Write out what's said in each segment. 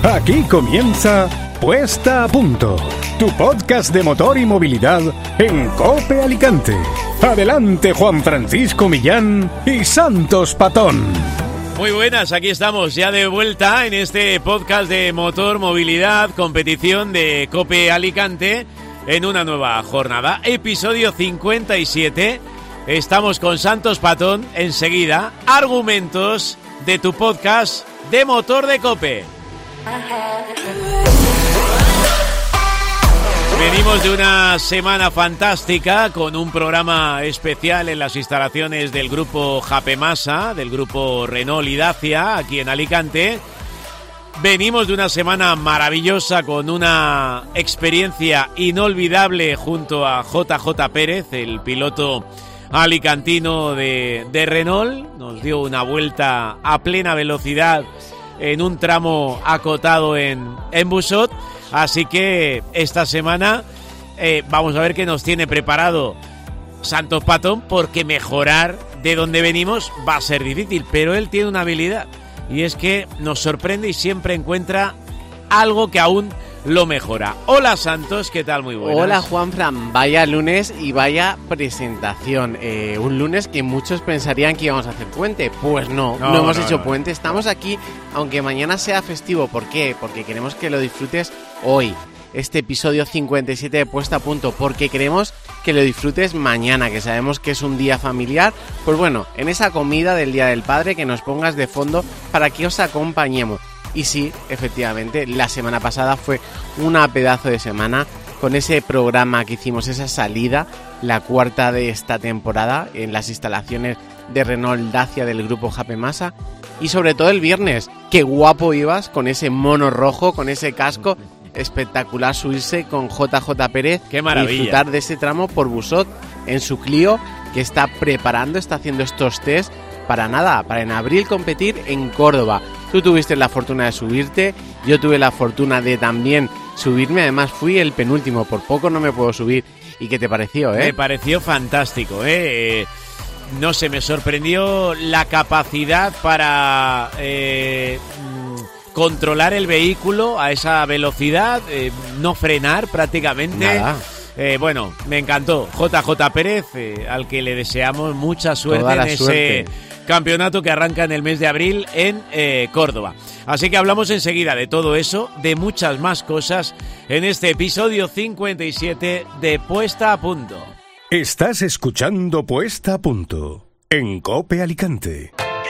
Aquí comienza Puesta a Punto, tu podcast de motor y movilidad en COPE Alicante. Adelante Juan Francisco Millán y Santos Patón. Muy buenas, aquí estamos ya de vuelta en este podcast de motor, movilidad, competición de COPE Alicante en una nueva jornada. Episodio 57, estamos con Santos Patón. Enseguida, argumentos de tu podcast de motor de COPE. Venimos de una semana fantástica con un programa especial en las instalaciones del grupo Japemasa, del grupo Renault y Dacia, aquí en Alicante. Venimos de una semana maravillosa con una experiencia inolvidable junto a JJ Pérez, el piloto alicantino de Renault. Nos dio una vuelta a plena velocidad en un tramo acotado en Busot. Así que esta semana vamos a ver qué nos tiene preparado Santos Patón, porque mejorar de donde venimos va a ser difícil, pero él tiene una habilidad y es que nos sorprende y siempre encuentra algo que aún lo mejora. Hola Santos, ¿qué tal? Muy buenas. Hola Juanfran, vaya lunes y vaya presentación. Un lunes que muchos pensarían que íbamos a hacer puente. Pues no hemos hecho puente. Estamos aquí, aunque mañana sea festivo. ¿Por qué? Porque queremos que lo disfrutes hoy. Este episodio 57 de Puesta a Punto, porque queremos que lo disfrutes mañana, que sabemos que es un día familiar. Pues bueno, en esa comida del Día del Padre, que nos pongas de fondo para que os acompañemos. Y sí, efectivamente, la semana pasada fue una pedazo de semana con ese programa que hicimos, esa salida, la cuarta de esta temporada en las instalaciones de Renault Dacia del grupo Japemasa. Y sobre todo el viernes, qué guapo ibas con ese mono rojo, con ese casco, espectacular subirse con JJ Pérez. ¡Qué maravilla! Y disfrutar de ese tramo por Busot en su Clio, que está haciendo estos test para en abril competir en Córdoba. Tú tuviste la fortuna de subirte, yo tuve la fortuna de también subirme, además fui el penúltimo, por poco no me puedo subir. ¿Y qué te pareció, Me pareció fantástico, No sé, me sorprendió la capacidad para controlar el vehículo a esa velocidad, no frenar prácticamente. Nada. Bueno, me encantó. JJ Pérez, al que le deseamos mucha suerte en ese campeonato que arranca en el mes de abril en Córdoba. Así que hablamos enseguida de todo eso, de muchas más cosas, en este episodio 57 de Puesta a Punto. Estás escuchando Puesta a Punto en COPE Alicante.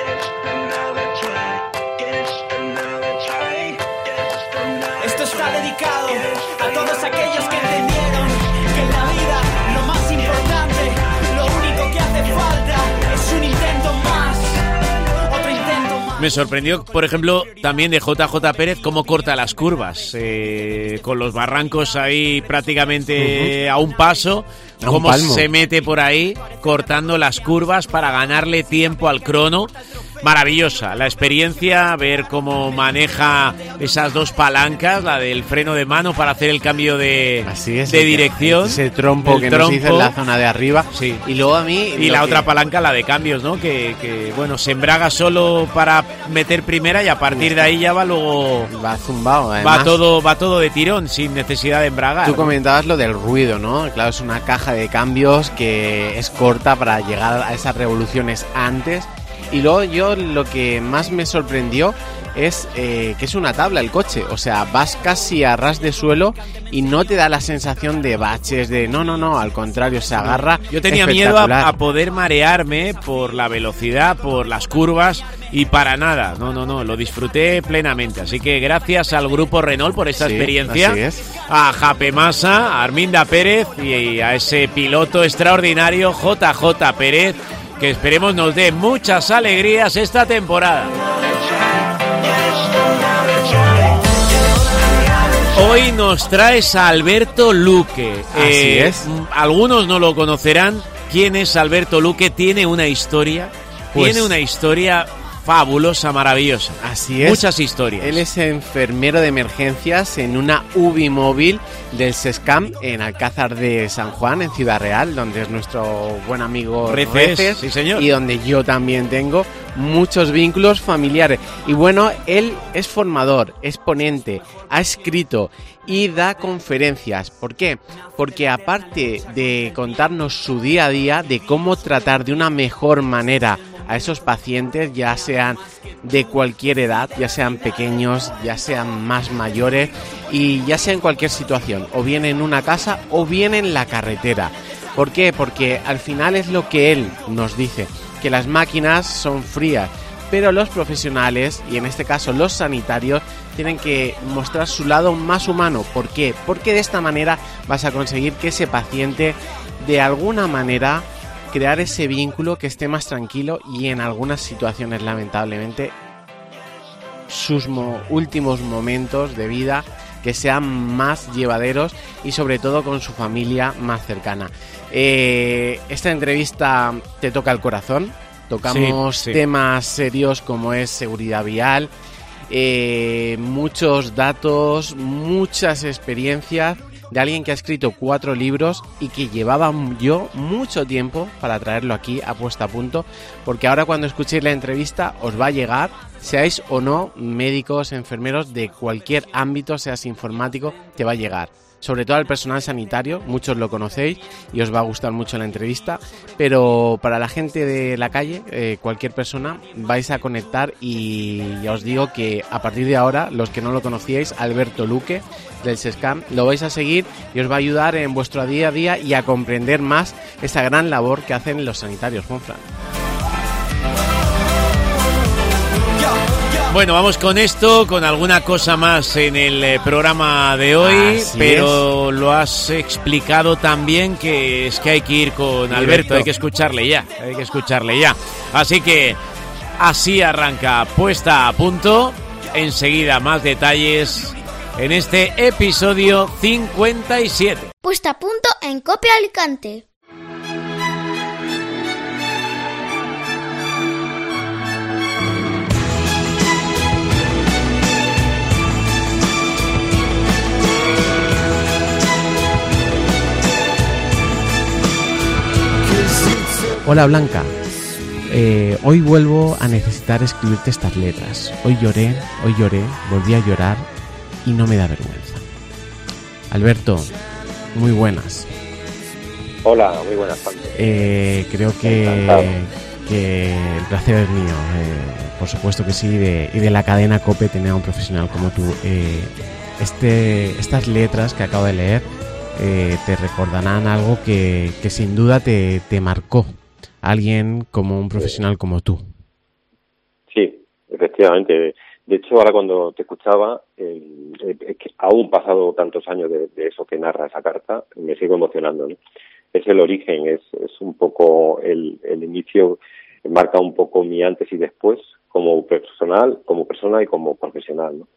Esto está dedicado a todos aquellos que entendieron que en la vida lo más importante, lo único que hace falta es un intento más, otro intento más. Me sorprendió, por ejemplo, también de JJ Pérez cómo corta las curvas, con los barrancos ahí prácticamente a un paso, cómo se mete por ahí cortando las curvas para ganarle tiempo al crono. Maravillosa la experiencia, ver cómo maneja esas dos palancas, la del freno de mano para hacer el cambio de dirección. Ese trompo que nos hizo en la zona de arriba. Sí. Y luego a mí... Y la otra palanca, la de cambios, ¿no? Que bueno, se embraga solo para meter primera y a partir de ahí ya va luego... Va zumbado, además. Va todo de tirón, sin necesidad de embragar. Tú comentabas lo del ruido, ¿no? Claro, es una caja de cambios que es corta para llegar a esas revoluciones antes. Y luego yo lo que más me sorprendió es que es una tabla el coche. O sea, vas casi a ras de suelo y no te da la sensación de baches, de no, al contrario, se agarra. Yo tenía miedo a poder marearme por la velocidad, por las curvas y para nada. No, lo disfruté plenamente. Así que gracias al grupo Renault por esta experiencia. Así es. A Japemasa, a Arminda Pérez y a ese piloto extraordinario JJ Pérez, que esperemos nos dé muchas alegrías esta temporada. Hoy nos traes a Alberto Luque. Así es. Algunos no lo conocerán. ¿Quién es Alberto Luque? Tiene una historia. Tiene una historia fabulosa, maravillosa. Así es. Muchas historias. Él es enfermero de emergencias en una UBI móvil del SESCAM en Alcázar de San Juan, en Ciudad Real, donde es nuestro buen amigo Reces, Reces, sí señor. y donde yo también tengo muchos vínculos familiares. Y bueno, él es formador, es ponente, ha escrito y da conferencias. ¿Por qué? Porque aparte de contarnos su día a día, de cómo tratar de una mejor manera a esos pacientes, ya sean de cualquier edad, ya sean pequeños, ya sean más mayores y ya sea en cualquier situación, o bien en una casa o bien en la carretera. ¿Por qué? Porque al final es lo que él nos dice, que las máquinas son frías, pero los profesionales, y en este caso los sanitarios, tienen que mostrar su lado más humano. ¿Por qué? Porque de esta manera vas a conseguir que ese paciente, de alguna manera, crear ese vínculo, que esté más tranquilo y en algunas situaciones, lamentablemente, sus últimos momentos de vida que sean más llevaderos y sobre todo con su familia más cercana. Esta entrevista te toca el corazón, tocamos temas serios como es seguridad vial, muchos datos, muchas experiencias de alguien que ha escrito 4 libros y que llevaba yo mucho tiempo para traerlo aquí a Puesta a Punto, porque ahora cuando escuchéis la entrevista os va a llegar, seáis o no médicos, enfermeros de cualquier ámbito, seas informático, te va a llegar. Sobre todo al personal sanitario, muchos lo conocéis y os va a gustar mucho la entrevista, pero para la gente de la calle, cualquier persona, vais a conectar y ya os digo que a partir de ahora, los que no lo conocíais, Alberto Luque del SESCAM, lo vais a seguir y os va a ayudar en vuestro día a día y a comprender más esa gran labor que hacen los sanitarios, Juanfran. Bueno, vamos con esto, con alguna cosa más en el programa de hoy, pero lo has explicado también que es que hay que ir con Alberto, hay que escucharle ya. Así que así arranca Puesta a Punto, enseguida más detalles en este episodio 57. Puesta a Punto en COPE Alicante. Hola Blanca, hoy vuelvo a necesitar escribirte estas letras. Hoy lloré, volví a llorar y no me da vergüenza. Alberto, muy buenas. Hola, muy buenas, Juan. Creo que el placer es mío, por supuesto que sí, y de la cadena COPE tener a un profesional como tú. Estas letras que acabo de leer te recordarán algo que sin duda te marcó. Alguien como un profesional como tú. Sí, efectivamente. De hecho, ahora cuando te escuchaba, aún pasado tantos años de eso que narra esa carta, me sigo emocionando, ¿no? Es el origen, es un poco el inicio, marca un poco mi antes y después, como personal, como persona y como profesional, ¿no?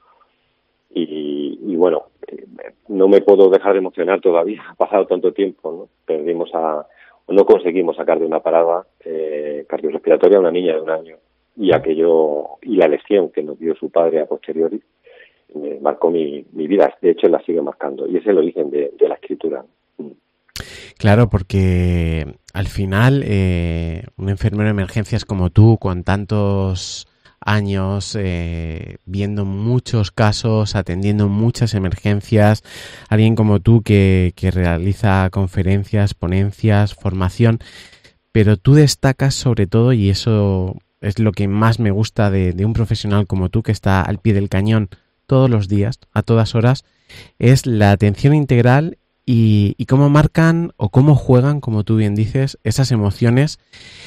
Y bueno, no me puedo dejar de emocionar todavía, ha pasado tanto tiempo, ¿no? No conseguimos sacar de una parada cardiorrespiratoria a una niña de 1 año, y la lesión que nos dio su padre a posteriori marcó mi vida. De hecho, la sigue marcando, y es el origen de la escritura. Claro, porque al final un enfermero de emergencias como tú, con tantos años, viendo muchos casos, atendiendo muchas emergencias, alguien como tú que realiza conferencias, ponencias, formación, pero tú destacas sobre todo, y eso es lo que más me gusta de un profesional como tú, que está al pie del cañón todos los días, a todas horas, es la atención integral y cómo marcan o cómo juegan, como tú bien dices, esas emociones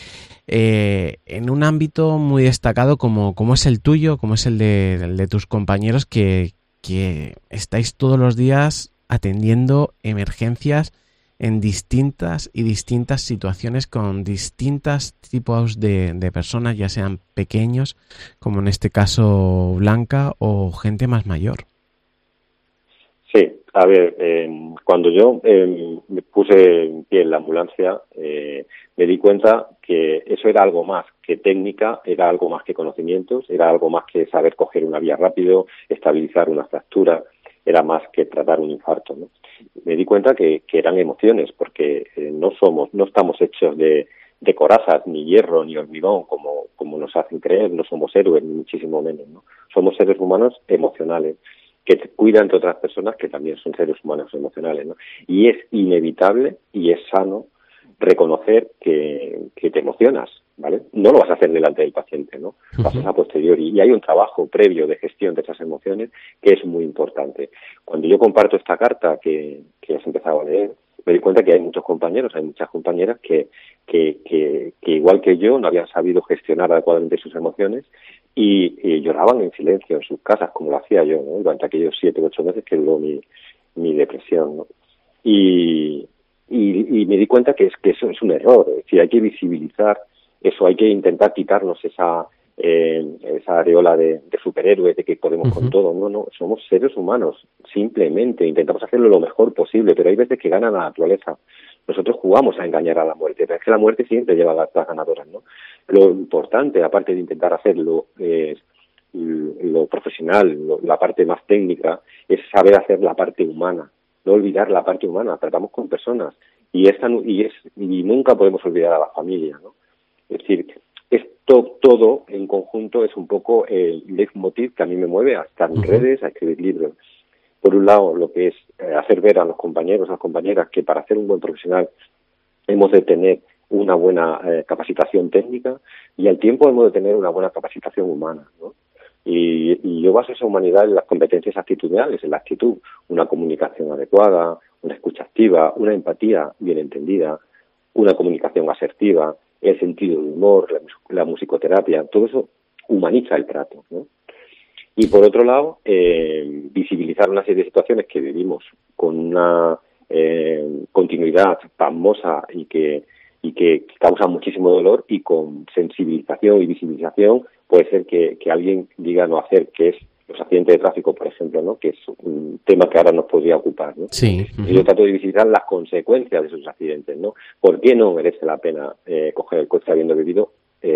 en un ámbito muy destacado como es el tuyo, como es el de tus compañeros que estáis todos los días atendiendo emergencias en distintas situaciones con distintos tipos de personas, ya sean pequeños, como en este caso Blanca, o gente más mayor. Sí, a ver, cuando yo me puse en pie en la ambulancia, me di cuenta que eso era algo más que técnica, era algo más que conocimientos, era algo más que saber coger una vía rápido, estabilizar una fractura, era más que tratar un infarto, ¿no? Me di cuenta que eran emociones, porque no estamos hechos de de corazas, ni hierro, ni hormigón, como nos hacen creer. No somos héroes, ni muchísimo menos, ¿no? Somos seres humanos emocionales, que cuidan de otras personas que también son seres humanos emocionales, ¿no? Y es inevitable y es sano reconocer que te emocionas, ¿vale? No lo vas a hacer delante del paciente, ¿no? Lo haces a posteriori. Y hay un trabajo previo de gestión de esas emociones que es muy importante. Cuando yo comparto esta carta que has empezado a leer, me doy cuenta que hay muchos compañeros, hay muchas compañeras que igual que yo no habían sabido gestionar adecuadamente sus emociones y lloraban en silencio en sus casas, como lo hacía yo, ¿no? Durante aquellos 7 u 8 meses que duró mi depresión, ¿no? Y me di cuenta que eso es un error. Es decir, hay que visibilizar eso, hay que intentar quitarnos esa areola de superhéroes, de que podemos con todo. No, somos seres humanos, simplemente intentamos hacerlo lo mejor posible, pero hay veces que gana la naturaleza. Nosotros jugamos a engañar a la muerte, pero es que la muerte siempre lleva a las ganadoras, ¿no? Lo importante, aparte de intentar hacerlo, lo profesional, la parte más técnica, es saber hacer la parte humana, no olvidar la parte humana. Tratamos con personas y nunca podemos olvidar a la familia, ¿no? Es decir, todo en conjunto es un poco el leitmotiv que a mí me mueve a estar en redes, a escribir libros. Por un lado, lo que es hacer ver a los compañeros, a las compañeras, que para ser un buen profesional hemos de tener una buena capacitación técnica y al tiempo hemos de tener una buena capacitación humana, ¿no? Y yo baso esa humanidad en las competencias actitudinales, en la actitud, una comunicación adecuada, una escucha activa, una empatía bien entendida, una comunicación asertiva, el sentido del humor, la musicoterapia, todo eso humaniza el trato, ¿no? Y por otro lado, visibilizar una serie de situaciones que vivimos con una continuidad pasmosa y que causa muchísimo dolor, y con sensibilización y visibilización puede ser que alguien diga no hacer, que es los accidentes de tráfico, por ejemplo, ¿no? Que es un tema que ahora nos podría ocupar, ¿no? Sí. Y yo trato de visibilizar las consecuencias de esos accidentes, ¿no? ¿Por qué no merece la pena coger el coche habiendo bebido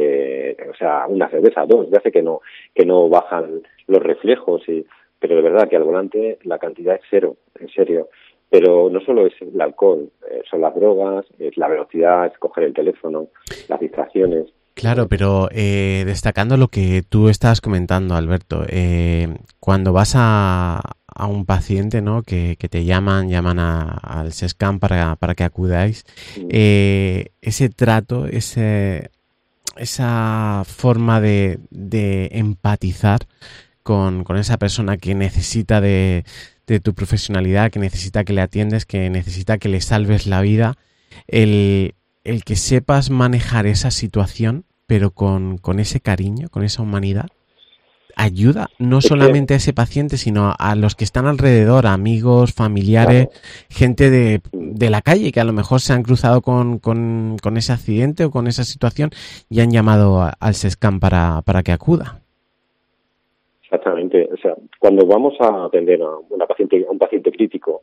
una cerveza, 2? Ya sé que no bajan los reflejos, pero de verdad que al volante la cantidad es cero, en serio. Pero no solo es el alcohol, son las drogas, es la velocidad, es coger el teléfono, las distracciones. Claro, pero destacando lo que tú estabas comentando, Alberto, cuando vas a un paciente, ¿no? que te llaman al SESCAM para que acudáis, ese trato, esa forma de empatizar con esa persona que necesita de tu profesionalidad, que necesita que le atiendes, que necesita que le salves la vida, el que sepas manejar esa situación, pero con ese cariño, con esa humanidad, ayuda no solamente a ese paciente, sino a los que están alrededor, amigos, familiares, claro, gente de la calle que a lo mejor se han cruzado con ese accidente o con esa situación y han llamado al SESCAM para que acuda. Exactamente. O sea, cuando vamos a atender a un paciente crítico,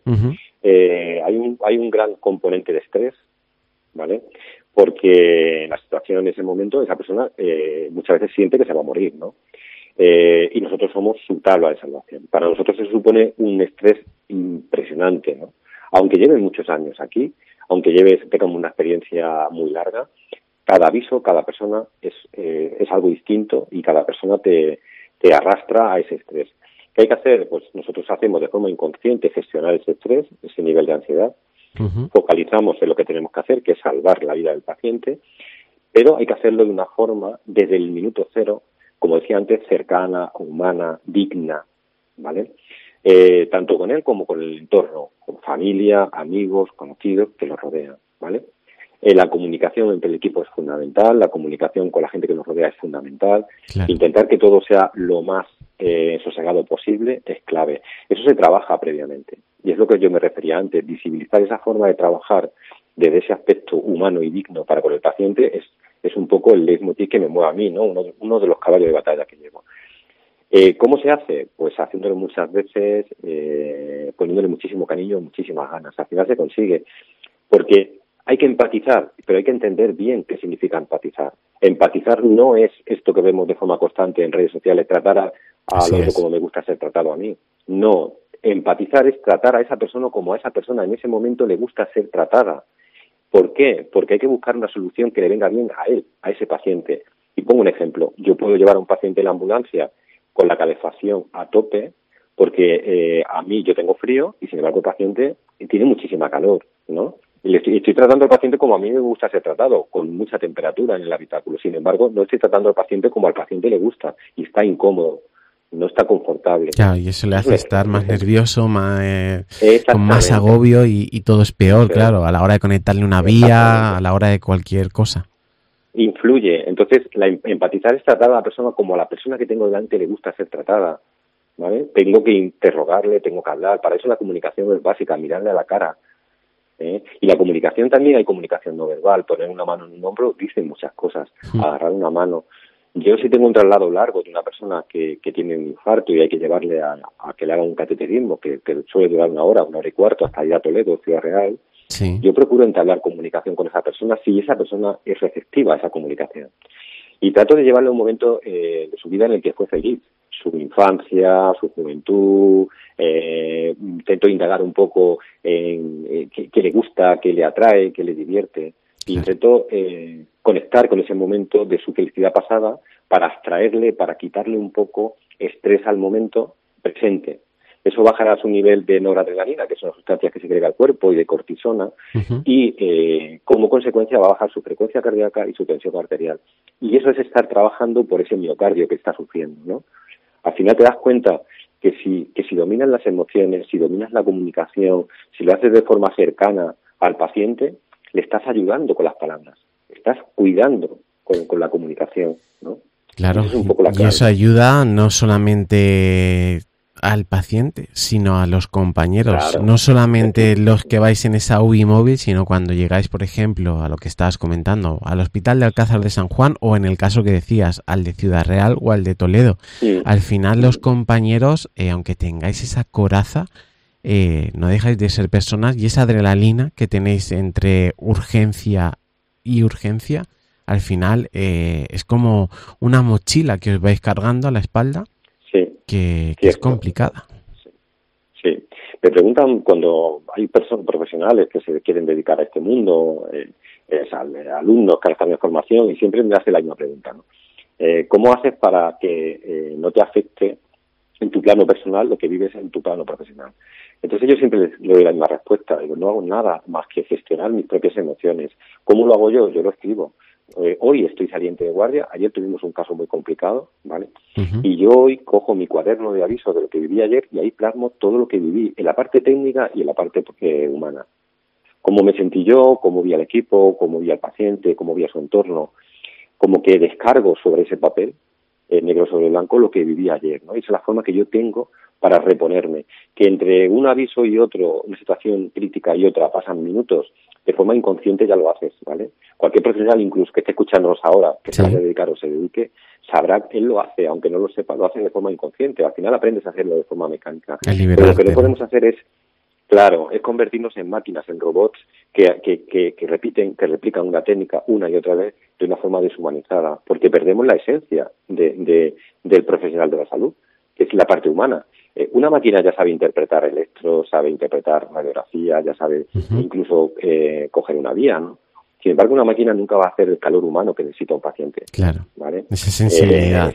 hay un gran componente de estrés, ¿vale? Porque en la situación en ese momento esa persona muchas veces siente que se va a morir, ¿no? Y nosotros somos su tabla de salvación. Para nosotros eso supone un estrés impresionante, ¿no? Aunque lleven muchos años aquí, aunque tengan una experiencia muy larga, cada aviso, cada persona es algo distinto y cada persona te arrastra a ese estrés. ¿Qué hay que hacer? Pues nosotros hacemos de forma inconsciente gestionar ese estrés, ese nivel de ansiedad. Focalizamos en lo que tenemos que hacer, que es salvar la vida del paciente, pero hay que hacerlo de una forma, desde el minuto cero, como decía antes, cercana, humana, digna, ¿vale? Tanto con él como con el entorno, con familia, amigos, conocidos que lo rodean, ¿vale? La comunicación entre el equipo es fundamental, la comunicación con la gente que nos rodea es fundamental. Claro. Intentar que todo sea lo más sosegado posible es clave. Eso se trabaja previamente. Y es lo que yo me refería antes, visibilizar esa forma de trabajar desde ese aspecto humano y digno para con el paciente es un poco el leitmotiv que me mueve a mí, ¿no? Uno de los caballos de batalla que llevo. ¿Cómo se hace? Pues haciéndolo muchas veces, poniéndole muchísimo cariño, muchísimas ganas. Al final se consigue, porque hay que empatizar, pero hay que entender bien qué significa empatizar. Empatizar no es esto que vemos de forma constante en redes sociales, tratar al otro como me gusta ser tratado a mí. No, empatizar es tratar a esa persona como a esa persona en ese momento le gusta ser tratada. ¿Por qué? Porque hay que buscar una solución que le venga bien a él, a ese paciente. Y pongo un ejemplo. Yo puedo llevar a un paciente en la ambulancia con la calefacción a tope, porque a mí yo tengo frío y sin embargo el paciente tiene muchísima calor, ¿no? Y estoy tratando al paciente como a mí me gusta ser tratado, con mucha temperatura en el habitáculo. Sin embargo, no estoy tratando al paciente como al paciente le gusta y está incómodo, no está confortable. Claro, y eso le hace estar más nervioso, con más agobio y todo es peor, claro, a la hora de conectarle una vía, a la hora de cualquier cosa. Influye. Entonces, empatizar es tratar a la persona como a la persona que tengo delante le gusta ser tratada, ¿vale? Tengo que interrogarle, tengo que hablar. Para eso la comunicación es básica, mirarle a la cara. Y la comunicación también, hay comunicación no verbal. Poner una mano en un hombro dice muchas cosas. Agarrar una mano. Yo si tengo un traslado largo de una persona que tiene un infarto y hay que llevarle a que le haga un cateterismo, que suele durar 1 hora y cuarto, hasta ir a Toledo, Ciudad Real, sí. Yo procuro entablar comunicación con esa persona si esa persona es receptiva a esa comunicación. Y trato de llevarle un momento de su vida en el que fue feliz. Su infancia, su juventud, intento indagar un poco en qué le gusta, qué le atrae, qué le divierte. Intento conectar con ese momento de su felicidad pasada para abstraerle, para quitarle un poco estrés al momento presente. Eso bajará su nivel de noradrenalina, que son las sustancias que segrega el cuerpo, y de cortisona, y como consecuencia va a bajar su frecuencia cardíaca y su tensión arterial. Y eso es estar trabajando por ese miocardio que está sufriendo, ¿no? Al final te das cuenta que si dominas las emociones, si dominas la comunicación, si lo haces de forma cercana al paciente, le estás ayudando con las palabras, estás cuidando con la comunicación, ¿no? Claro, es un poco la y eso ayuda no solamente al paciente, sino a los compañeros, claro. No solamente los que vais en esa UBI móvil, sino cuando llegáis, por ejemplo, a lo que estabas comentando, al Hospital de Alcázar de San Juan, o en el caso que decías, al de Ciudad Real o al de Toledo. Sí. Al final los compañeros, aunque tengáis esa coraza, no dejáis de ser personas, y esa adrenalina que tenéis entre urgencia y urgencia, al final es como una mochila que os vais cargando a la espalda. Que es complicada. Sí. Me preguntan cuando hay personas profesionales que se quieren dedicar a este mundo, alumnos que están en formación, y siempre me hace la misma pregunta, ¿no? ¿Cómo haces para que no te afecte en tu plano personal lo que vives en tu plano profesional? Entonces yo siempre les doy la misma respuesta. Digo, no hago nada más que gestionar mis propias emociones. ¿Cómo lo hago yo? Yo lo escribo. Hoy estoy saliente de guardia, ayer tuvimos un caso muy complicado, ¿vale? Y yo hoy cojo mi cuaderno de aviso de lo que viví ayer y ahí plasmo todo lo que viví, en la parte técnica y en la parte humana. Cómo me sentí yo, cómo vi al equipo, cómo vi al paciente, cómo vi a su entorno, como que descargo sobre ese papel, negro sobre blanco, lo que viví ayer, ¿no? Esa es la forma que yo tengo para reponerme. Que entre un aviso y otro, una situación crítica y otra, pasan minutos, de forma inconsciente ya lo haces, ¿vale? Cualquier profesional, incluso que esté escuchándonos ahora, que se vaya a dedicar o se dedique, sabrá que él lo hace, aunque no lo sepa, lo hace de forma inconsciente. Al final aprendes a hacerlo de forma mecánica. Pero lo que no podemos hacer es convertirnos en máquinas, en robots que replican una técnica una y otra vez de una forma deshumanizada, porque perdemos la esencia del profesional de la salud, que es la parte humana. Una máquina ya sabe interpretar electro, sabe interpretar radiografía, ya sabe incluso coger una vía, ¿no? Sin embargo, una máquina nunca va a hacer el calor humano que necesita un paciente. Claro, ¿vale? Esa sensibilidad.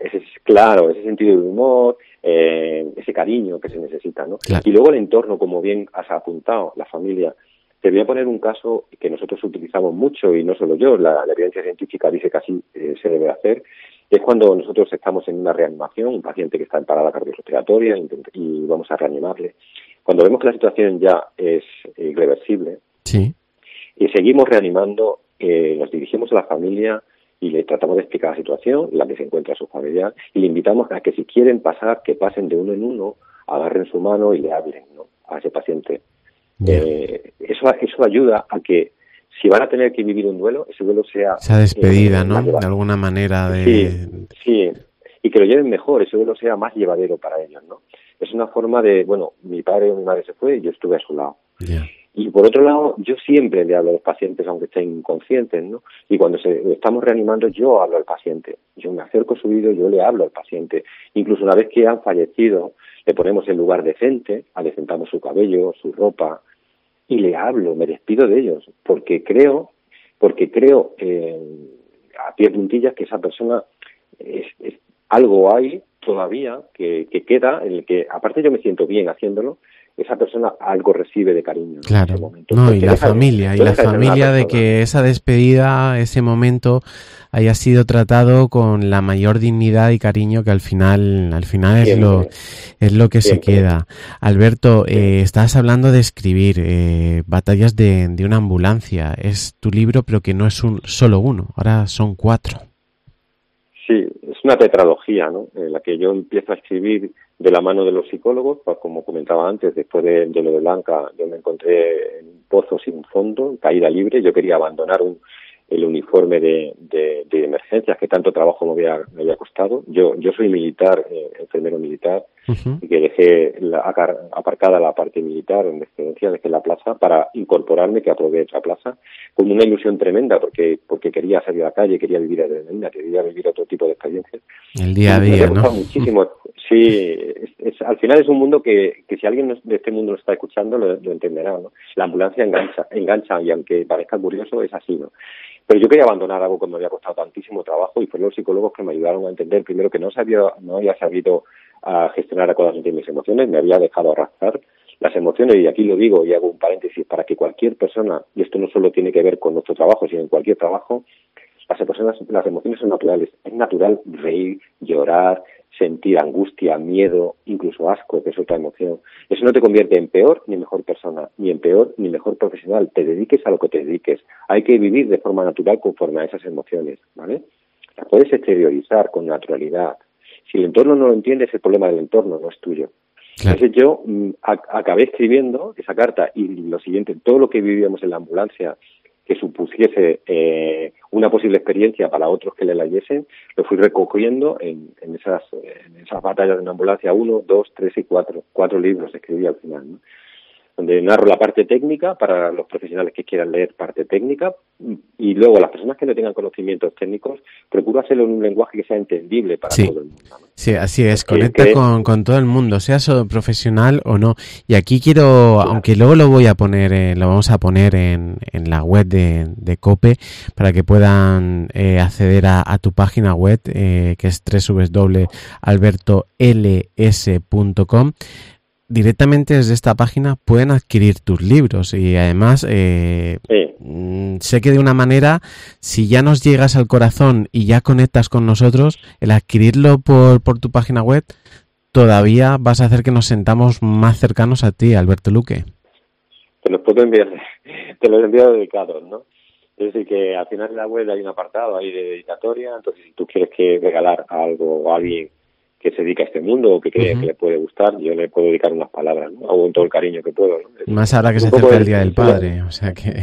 Ese sentido de humor, ese cariño que se necesita, ¿no? Claro. Y luego el entorno, como bien has apuntado, la familia. Te voy a poner un caso que nosotros utilizamos mucho, y no solo yo, la evidencia científica dice que así se debe hacer. Es cuando nosotros estamos en una reanimación, un paciente que está en parada cardiorrespiratoria y vamos a reanimarle. Cuando vemos que la situación ya es irreversible, sí, y seguimos reanimando, nos dirigimos a la familia y le tratamos de explicar la situación en la que se encuentra su familiar, y le invitamos a que si quieren pasar, que pasen de uno en uno, agarren su mano y le hablen, ¿no?, a ese paciente. Eso ayuda a que, si van a tener que vivir un duelo, ese duelo sea... Esa despedida, ¿no?, de alguna manera de... Sí, y que lo lleven mejor, ese duelo sea más llevadero para ellos, ¿no? Es una forma de, bueno, mi padre o mi madre se fue y yo estuve a su lado. Y por otro lado, yo siempre le hablo a los pacientes, aunque estén inconscientes, ¿no? Y cuando estamos reanimando, yo hablo al paciente. Yo me acerco a su oído, yo le hablo al paciente. Incluso una vez que han fallecido, le ponemos en lugar decente, adecentamos su cabello, su ropa, y le hablo, me despido de ellos, porque creo a pie juntillas que esa persona es algo hay todavía que queda, en el que aparte yo me siento bien haciéndolo, esa persona algo recibe de cariño. Claro, en ese momento. no, y la familia de que esa despedida, ese momento haya sido tratado con la mayor dignidad y cariño, que al final es lo que se queda. Alberto, estás hablando de escribir Batallas de una ambulancia. Es tu libro, pero que no es solo uno, ahora son 4. Sí, es una tetralogía, ¿no? En la que yo empiezo a escribir de la mano de los psicólogos, pues como comentaba antes, después de lo de Blanca, yo me encontré en un pozo sin fondo, caída libre. Yo quería abandonar el uniforme de emergencias que tanto trabajo me había costado. Yo soy militar, enfermero militar, y que dejé aparcada la parte militar en excedencia, dejé la plaza para incorporarme, que aprobé otra plaza, con una ilusión tremenda, porque quería salir a la calle, quería vivir adrenalina, quería vivir otro tipo de experiencias. El día a día, ¿no? Muchísimo. Sí, al final es un mundo que si alguien de este mundo lo está escuchando lo entenderá, ¿no? La ambulancia engancha, y aunque parezca curioso, es así, ¿no? Pero yo quería abandonar algo que me había costado tantísimo trabajo, y fueron los psicólogos que me ayudaron a entender primero que no había sabido a gestionar adecuadamente mis emociones, me había dejado arrastrar las emociones, y aquí lo digo y hago un paréntesis para que cualquier persona, y esto no solo tiene que ver con nuestro trabajo, sino en cualquier trabajo, las emociones son naturales. Es natural reír, llorar, sentir angustia, miedo, incluso asco, que es otra emoción. Eso no te convierte en peor ni mejor persona, ni en peor ni mejor profesional. Te dediques a lo que te dediques. Hay que vivir de forma natural conforme a esas emociones, ¿vale? Las puedes exteriorizar con naturalidad. Si el entorno no lo entiende, es el problema del entorno, no es tuyo. Claro. Entonces yo acabé escribiendo esa carta, y lo siguiente, todo lo que vivíamos en la ambulancia que supusiese una posible experiencia para otros que le leyesen, lo fui recogiendo en esas batallas de una ambulancia, 1, 2, 3 y 4. 4 libros escribí al final, ¿no? Donde narro la parte técnica para los profesionales que quieran leer parte técnica, y luego las personas que no tengan conocimientos técnicos, procuro hacerlo en un lenguaje que sea entendible para todo el mundo, ¿no? Sí, así es, conecta con todo el mundo, seas profesional o no. Y aquí quiero, aunque luego lo vamos a poner en la web de COPE para que puedan acceder a tu página web, que es www.albertols.com. Directamente desde esta página pueden adquirir tus libros, y además sé que de una manera, si ya nos llegas al corazón y ya conectas con nosotros, el adquirirlo por tu página web todavía vas a hacer que nos sentamos más cercanos a ti, Alberto Luque. Te los puedo enviar, te los envío dedicados, ¿no? Es decir, que al final en la web hay un apartado ahí de dedicatoria, entonces si tú quieres que regalar algo o a alguien que se dedica a este mundo o que cree que le puede gustar, yo le puedo dedicar unas palabras, ¿no? Hago con todo el cariño que puedo, ¿no? Más ahora que se acerca el Día del Padre, o sea que...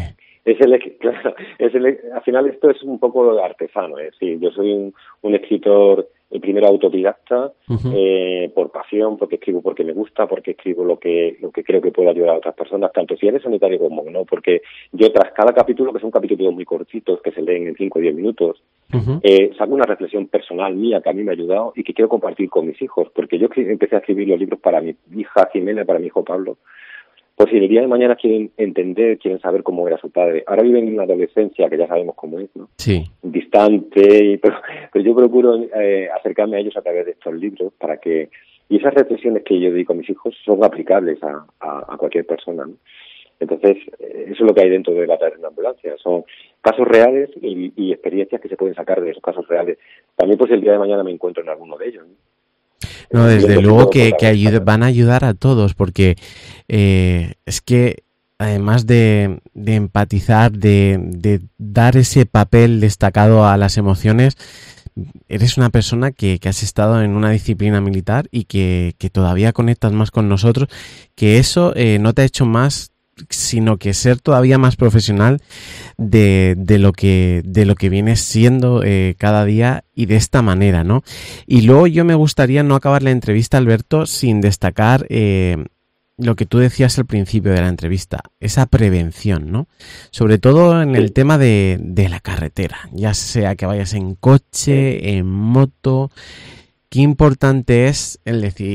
al final esto es un poco artesano, es decir, yo soy un escritor, el primero autodidacta, por pasión, porque escribo porque me gusta, porque escribo lo que creo que puede ayudar a otras personas, tanto si eres sanitario como no, porque yo tras cada capítulo, que son capítulos muy cortitos, que se leen en 5 o 10 minutos, saco una reflexión personal mía que a mí me ha ayudado y que quiero compartir con mis hijos, porque yo empecé a escribir los libros para mi hija Jimena y para mi hijo Pablo, por si el día de mañana quieren entender, quieren saber cómo era su padre. Ahora viven en una adolescencia que ya sabemos cómo es, ¿no? Sí. Distante, pero yo procuro acercarme a ellos a través de estos libros para que... Y esas reflexiones que yo dedico a mis hijos son aplicables a cualquier persona, ¿no? Entonces, eso es lo que hay dentro de Batallas de una ambulancia. Son casos reales y experiencias que se pueden sacar de esos casos reales. También, pues, el día de mañana me encuentro en alguno de ellos, ¿no? No, desde luego que van a ayudar a todos, porque es que además de empatizar, de dar ese papel destacado a las emociones, eres una persona que has estado en una disciplina militar y que todavía conectas más con nosotros, que eso no te ha hecho más sino que ser todavía más profesional de lo que vienes siendo cada día, y de esta manera, ¿no? Y luego yo me gustaría no acabar la entrevista, Alberto, sin destacar lo que tú decías al principio de la entrevista, esa prevención, ¿no? Sobre todo en el tema de la carretera, ya sea que vayas en coche, en moto. Qué importante es el decir,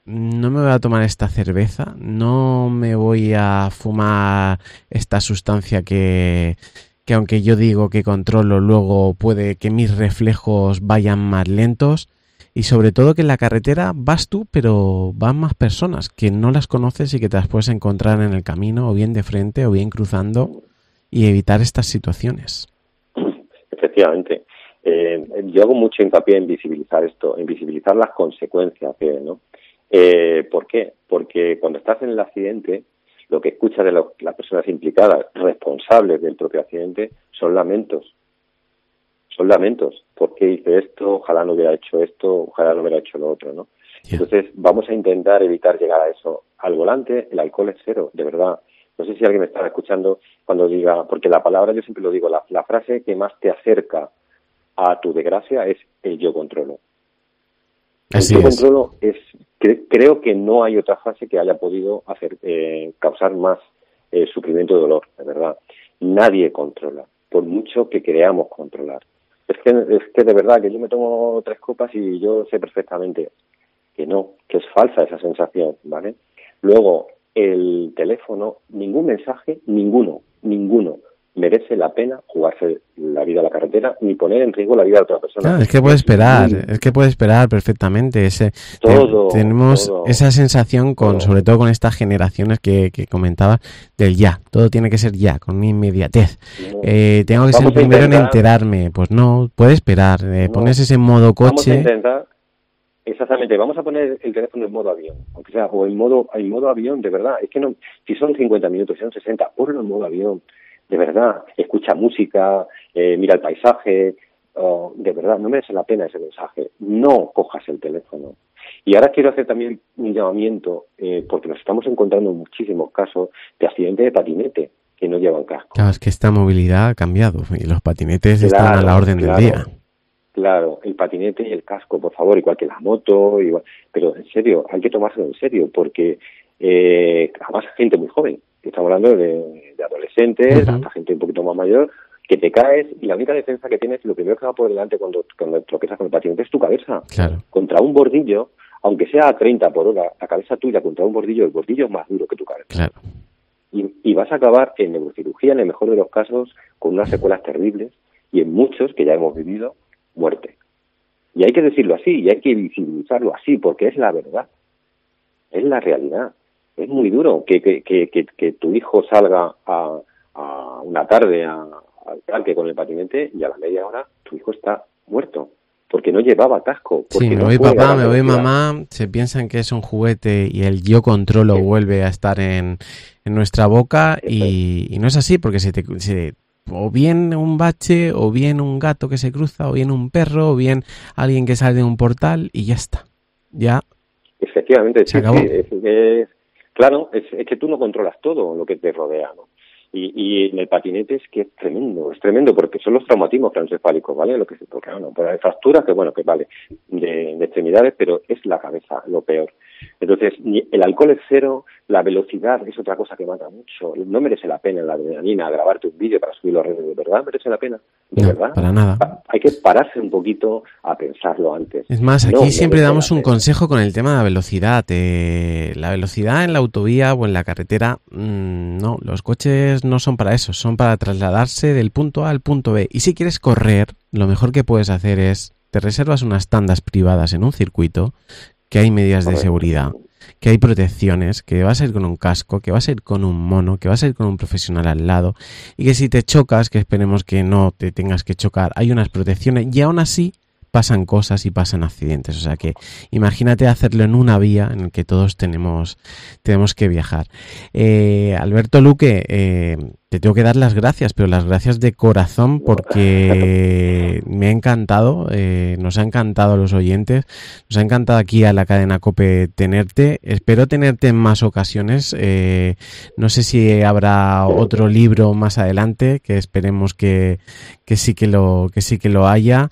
no me voy a tomar esta cerveza, no me voy a fumar esta sustancia que aunque yo digo que controlo, luego puede que mis reflejos vayan más lentos. Y sobre todo que en la carretera vas tú, pero van más personas que no las conoces y que te las puedes encontrar en el camino, o bien de frente, o bien cruzando, y evitar estas situaciones. Efectivamente. Yo hago mucho hincapié en visibilizar esto, en visibilizar las consecuencias, ¿no? ¿Por qué? Porque cuando estás en el accidente, lo que escuchas de las personas implicadas, responsables del propio accidente, son lamentos. Son lamentos. ¿Por qué hice esto? Ojalá no hubiera hecho esto, ojalá no hubiera hecho lo otro, ¿no? Yeah. Entonces, vamos a intentar evitar llegar a eso. Al volante, el alcohol es cero, de verdad. No sé si alguien me está escuchando cuando diga, porque la palabra, yo siempre lo digo, la frase que más te acerca a tu desgracia es el yo controlo. Así el yo controlo es, creo que no hay otra frase que haya podido hacer causar más sufrimiento y dolor, de verdad. Nadie controla, por mucho que creamos controlar. Es que de verdad que yo me tomo 3 copas y yo sé perfectamente que no, que es falsa esa sensación, ¿vale? Luego, el teléfono, ningún mensaje, ninguno, merece la pena jugarse la vida a la carretera ni poner en riesgo la vida de otra persona. Claro, es que puede esperar perfectamente. Tenemos esa sensación sobre todo con estas generaciones que comentaba del ya. Todo tiene que ser ya, con inmediatez. Tengo que ser el primero en enterarme. Pues no, puede esperar. Pones ese modo coche. Vamos a intentar. Exactamente, vamos a poner el teléfono en modo avión, aunque sea, o en modo avión, de verdad. Es que no, si son 50 minutos, si son 60, ponlo en modo avión. De verdad, escucha música, mira el paisaje, de verdad, no merece la pena ese mensaje. No cojas el teléfono. Y ahora quiero hacer también un llamamiento, porque nos estamos encontrando en muchísimos casos de accidentes de patinete que no llevan casco. Claro, es que esta movilidad ha cambiado y los patinetes están a la orden del día. Claro, el patinete y el casco, por favor, igual que la moto, igual. Pero en serio, hay que tomárselo en serio, porque además gente muy joven. Estamos hablando de adolescentes, hasta gente un poquito más mayor, que te caes y la única defensa que tienes, lo primero que va por delante cuando tropiezas con el patinete es tu cabeza. Claro. Contra un bordillo, aunque sea a 30 por hora, la cabeza tuya contra un bordillo, el bordillo es más duro que tu cabeza. Claro. Y vas a acabar en neurocirugía, en el mejor de los casos, con unas secuelas terribles y en muchos, que ya hemos vivido, muerte. Y hay que decirlo así, y hay que visibilizarlo así, porque es la verdad. Es la realidad. Es muy duro que tu hijo salga a una tarde al parque con el patinete y a la media hora tu hijo está muerto porque no llevaba casco. Sí, me voy papá, me voy mamá, se piensan que es un juguete y el yo controlo vuelve a estar en nuestra boca y no es así porque o bien un bache, o bien un gato que se cruza, o bien un perro, o bien alguien que sale de un portal y ya está. Ya. Efectivamente, se acabó. Claro, es que tú no controlas todo lo que te rodea, ¿no? Y en el patinete es que es tremendo, porque son los traumatismos craneoencefálicos, ¿vale? Porque bueno, pues hay fracturas que vale, de extremidades, pero es la cabeza lo peor. Entonces, el alcohol es cero, la velocidad es otra cosa que mata mucho. No merece la pena la adrenalina, grabarte un vídeo para subirlo a redes, ¿de verdad merece la pena? ¿De verdad? Para nada. Hay que pararse un poquito a pensarlo antes. Es más, aquí siempre damos un consejo con el tema de la velocidad. La velocidad en la autovía o en la carretera, no, los coches no son para eso, son para trasladarse del punto A al punto B. Y si quieres correr, lo mejor que puedes hacer es, te reservas unas tandas privadas en un circuito, que hay medidas de seguridad, que hay protecciones, que vas a ir con un casco, que vas a ir con un mono, que vas a ir con un profesional al lado y que si te chocas, que esperemos que no te tengas que chocar, hay unas protecciones y aún así pasan cosas y pasan accidentes. O sea que imagínate hacerlo en una vía en la que todos tenemos que viajar. Alberto Luque, te tengo que dar las gracias, pero las gracias de corazón porque me ha encantado, nos ha encantado a los oyentes, nos ha encantado aquí a la cadena COPE tenerte. Espero tenerte en más ocasiones. No sé si habrá otro libro más adelante, que esperemos que sí que lo haya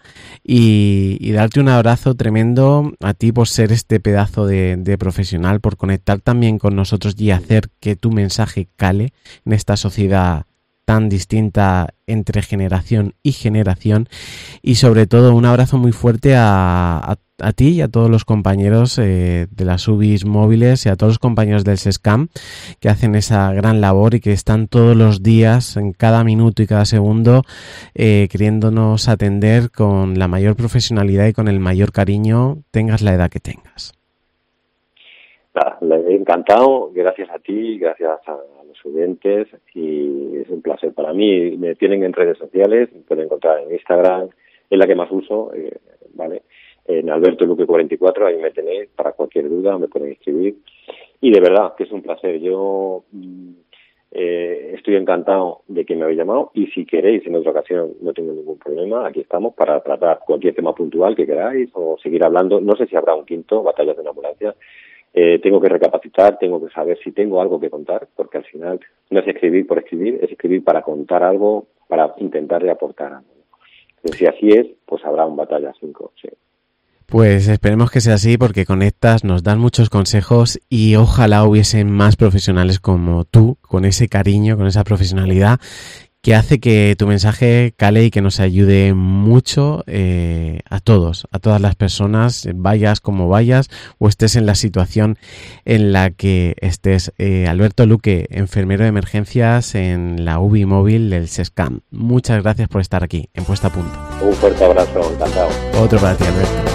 y darte un abrazo tremendo a ti por ser este pedazo de profesional, por conectar también con nosotros y hacer que tu mensaje cale en esta sociedad tan distinta entre generación y generación. Y sobre todo un abrazo muy fuerte a ti y a todos los compañeros de las UBIs móviles y a todos los compañeros del SESCAM que hacen esa gran labor y que están todos los días, en cada minuto y cada segundo, queriéndonos atender con la mayor profesionalidad y con el mayor cariño, tengas la edad que tengas. Nada, encantado, gracias a ti, gracias a los oyentes, y es un placer para mí. Me tienen en redes sociales, me pueden encontrar en Instagram, es la que más uso, ¿vale? En Alberto Luque 44, ahí me tenéis, para cualquier duda me pueden escribir. Y de verdad que es un placer. Yo estoy encantado de que me habéis llamado, y si queréis en otra ocasión no tengo ningún problema, aquí estamos para tratar cualquier tema puntual que queráis o seguir hablando. No sé si habrá un quinto, Batallas de una ambulancia. Tengo que recapacitar, tengo que saber si tengo algo que contar, porque al final no es escribir por escribir, es escribir para contar algo, para intentar aportar algo. Entonces, si así es, pues habrá un Batalla 5, sí. Pues esperemos que sea así, porque conectas, nos dan muchos consejos y ojalá hubiesen más profesionales como tú, con ese cariño, con esa profesionalidad que hace que tu mensaje cale y que nos ayude mucho a todos, a todas las personas, vayas como vayas o estés en la situación en la que estés. Alberto Luque, enfermero de emergencias en la UBI móvil del SESCAM. Muchas gracias por estar aquí, en Puesta a Punto. Un fuerte abrazo, encantado. Otro para ti, Alberto.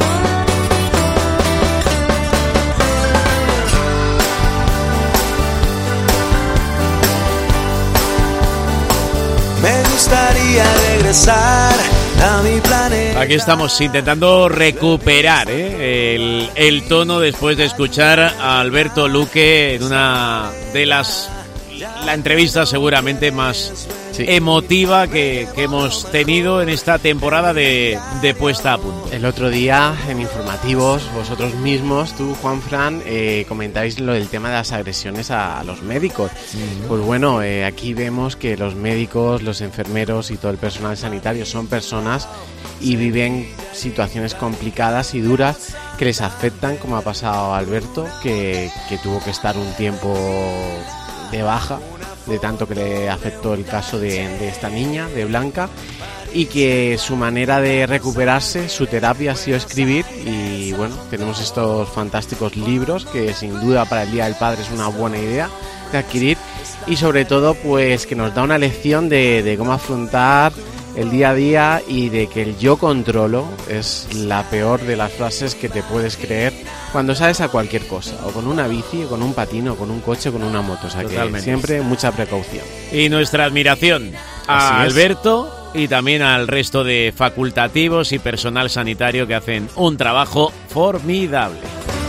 Me gustaría regresar a mi planeta. Aquí estamos intentando recuperar el tono después de escuchar a Alberto Luque en una de la entrevista seguramente más emotiva que hemos tenido en esta temporada de Puesta a Punto. El otro día en informativos, vosotros mismos, tú, Juanfran, comentáis lo del tema de las agresiones a los médicos. Pues bueno, aquí vemos que los médicos, los enfermeros y todo el personal sanitario son personas y viven situaciones complicadas y duras que les afectan, como ha pasado a Alberto, que tuvo que estar un tiempo de baja de tanto que le afectó el caso de esta niña, de Blanca, y que su manera de recuperarse, su terapia ha sido escribir. Y bueno, tenemos estos fantásticos libros que sin duda para el Día del Padre es una buena idea de adquirir, y sobre todo pues que nos da una lección de cómo afrontar el día a día, y de que el yo controlo es la peor de las frases que te puedes creer cuando sales a cualquier cosa, o con una bici, o con un patín, o con un coche, o con una moto. O sea, que siempre mucha precaución. Y nuestra admiración a Alberto y también al resto de facultativos y personal sanitario que hacen un trabajo formidable.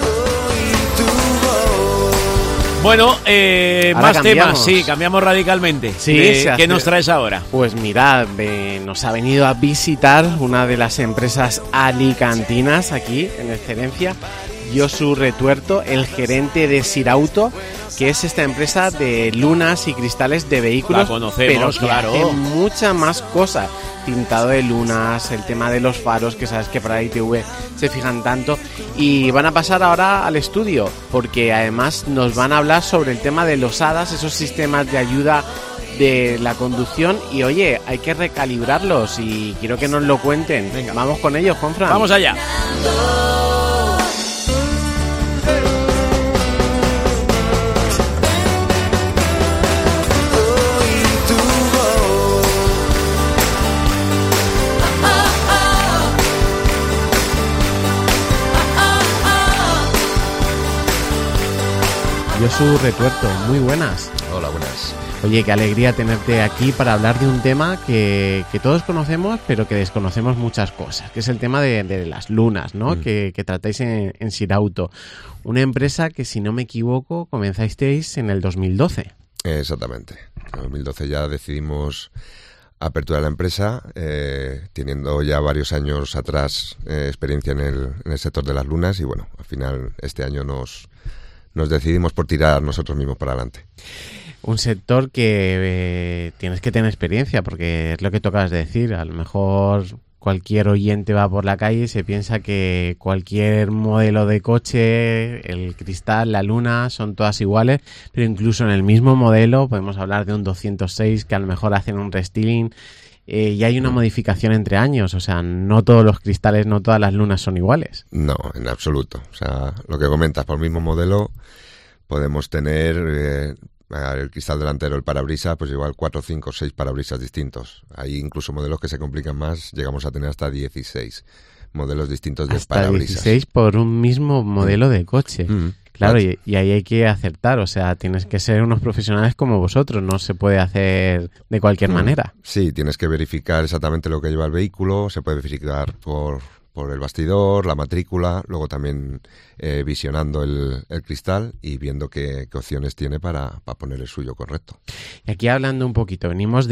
Bueno, más cambiamos. temas, sí, cambiamos radicalmente. Sí, ¿Qué nos traes ahora? Pues mirad, nos ha venido a visitar una de las empresas alicantinas aquí en Excelencia, Josu Retuerto, el gerente de Sirauto, que es esta empresa de lunas y cristales de vehículos. La conocemos, pero que hace muchas más cosas. Tintado de lunas, el tema de los faros, que sabes que para la ITV se fijan tanto. Y van a pasar ahora al estudio, porque además nos van a hablar sobre el tema de los HADAS, esos sistemas de ayuda de la conducción. Y oye, hay que recalibrarlos y quiero que nos lo cuenten. Venga, vamos con ellos, Juanfran. Vamos allá. Josu Retuerto, muy buenas. Hola, buenas. Oye, qué alegría tenerte aquí para hablar de un tema que todos conocemos, pero que desconocemos muchas cosas, que es el tema de las lunas, ¿no? Que tratáis en Sirauto. Una empresa que, si no me equivoco, comenzasteis en el 2012. Exactamente. En 2012 ya decidimos aperturar la empresa, teniendo ya varios años atrás experiencia en el sector de las lunas, y bueno, al final este año nos decidimos por tirar nosotros mismos para adelante. Un sector que tienes que tener experiencia, porque es lo que tocas de decir. A lo mejor cualquier oyente va por la calle y se piensa que cualquier modelo de coche, el cristal, la luna, son todas iguales, pero incluso en el mismo modelo podemos hablar de un 206 que a lo mejor hacen un restyling y hay una modificación entre años, o sea, no todos los cristales, no todas las lunas son iguales. No, en absoluto. O sea, lo que comentas, por el mismo modelo podemos tener el cristal delantero, el parabrisas, pues igual 4, 5, 6 parabrisas distintos. Hay incluso modelos que se complican más, llegamos a tener hasta 16 modelos distintos de parabrisas. Hasta 16 por un mismo modelo de coche. Claro, y ahí hay que acertar, o sea, tienes que ser unos profesionales como vosotros, no se puede hacer de cualquier manera. Sí, tienes que verificar exactamente lo que lleva el vehículo, se puede verificar por el bastidor, la matrícula, luego también visionando el cristal y viendo qué opciones tiene para poner el suyo correcto. Y aquí hablando un poquito, venimos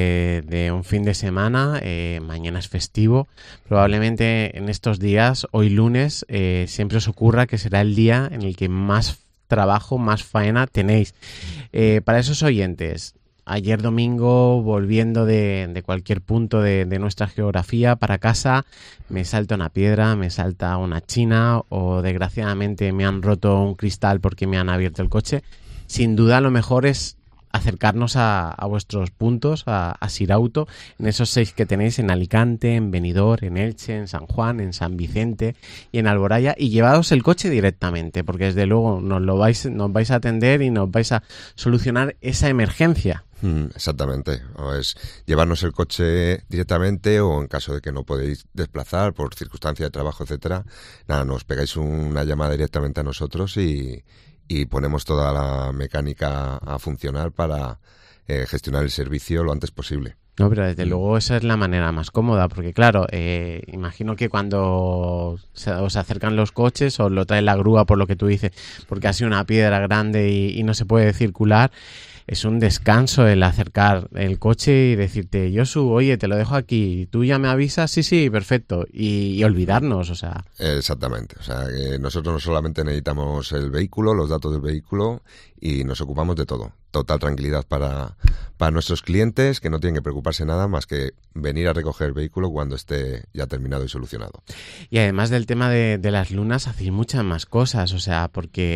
de un fin de semana, mañana es festivo, probablemente en estos días, hoy lunes, siempre os ocurra que será el día en el que más trabajo, más faena tenéis. Para esos oyentes, ayer domingo, volviendo de cualquier punto de nuestra geografía para casa, me salta una piedra, me salta una china o desgraciadamente me han roto un cristal porque me han abierto el coche. Sin duda lo mejor es acercarnos a vuestros puntos, a Sirauto, en esos 6 que tenéis en Alicante, en Benidorm, en Elche, en San Juan, en San Vicente y en Alboraya, y llevaos el coche directamente, porque desde luego nos vais a atender y nos vais a solucionar esa emergencia. Exactamente, o es llevarnos el coche directamente o en caso de que no podéis desplazar por circunstancias de trabajo, etcétera, nada, nos pegáis una llamada directamente a nosotros y ponemos toda la mecánica a funcionar para gestionar el servicio lo antes posible. No, pero desde luego esa es la manera más cómoda, porque claro, imagino que cuando os acercan los coches os lo trae la grúa por lo que tú dices, porque ha sido una piedra grande y no se puede circular. Es un descanso el acercar el coche y decirte, Josu, oye, te lo dejo aquí, tú ya me avisas, sí, perfecto, y olvidarnos, o sea. Exactamente, o sea, que nosotros no solamente necesitamos el vehículo, los datos del vehículo y nos ocupamos de todo. Total tranquilidad para nuestros clientes, que no tienen que preocuparse nada más que venir a recoger el vehículo cuando esté ya terminado y solucionado. Y además del tema de las lunas, hacéis muchas más cosas, o sea,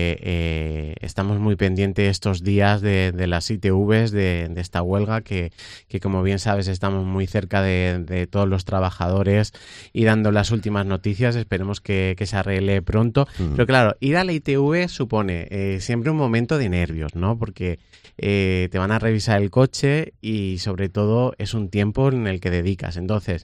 porque estamos muy pendientes estos días de las ITVs, de esta huelga, que como bien sabes estamos muy cerca de todos los trabajadores y dando las últimas noticias, esperemos que se arregle pronto. Pero claro, ir a la ITV supone siempre un momento de nervios, ¿no? Porque te van a revisar el coche y sobre todo es un tiempo en el que dedicas. Entonces,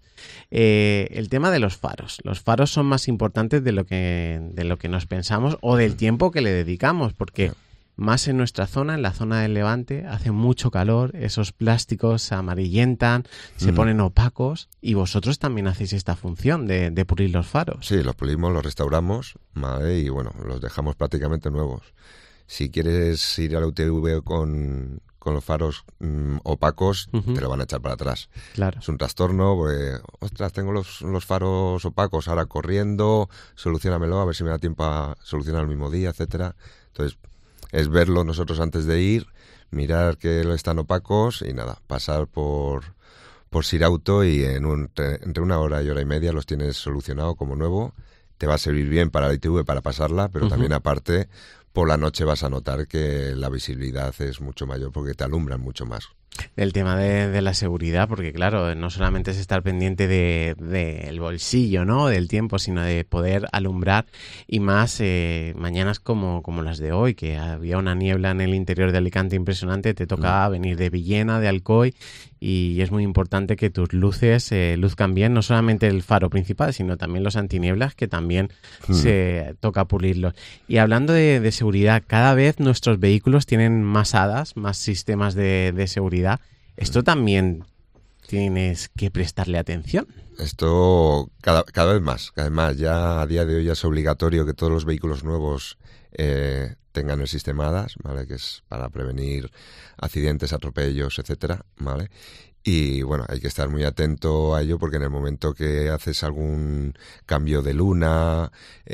el tema de los faros. Los faros son más importantes de lo que nos pensamos o del tiempo que le dedicamos, porque más en nuestra zona, en la zona del Levante, hace mucho calor, esos plásticos se amarillentan, se ponen opacos y vosotros también hacéis esta función de pulir los faros. Sí, los pulimos, los restauramos, ¿vale? Y bueno, los dejamos prácticamente nuevos. Si quieres ir a la UTV con los faros opacos, te lo van a echar para atrás. Claro. Es un trastorno, pues, ostras, tengo los faros opacos ahora corriendo, soluciónamelo, a ver si me da tiempo a solucionar el mismo día, etcétera. Entonces, es verlo nosotros antes de ir, mirar que están opacos y nada, pasar por Sirauto y entre 1 hora y hora y media los tienes solucionado como nuevo. Te va a servir bien para la ITV para pasarla, pero también aparte por la noche vas a notar que la visibilidad es mucho mayor porque te alumbran mucho más. Del tema de la seguridad, porque claro, no solamente es estar pendiente del bolsillo, ¿no? Del tiempo, sino de poder alumbrar y más mañanas como las de hoy, que había una niebla en el interior de Alicante impresionante, te toca venir de Villena, de Alcoy, y es muy importante que tus luces luzcan bien, no solamente el faro principal, sino también los antinieblas, que también se toca pulirlos. Y hablando de seguridad, cada vez nuestros vehículos tienen más hadas, más sistemas de seguridad. ¿Esto también tienes que prestarle atención? Esto cada vez más. Ya a día de hoy ya es obligatorio que todos los vehículos nuevos tengan el sistema ADAS, ¿vale? Que es para prevenir accidentes, atropellos, etcétera, ¿vale? Y bueno, hay que estar muy atento a ello porque en el momento que haces algún cambio de luna,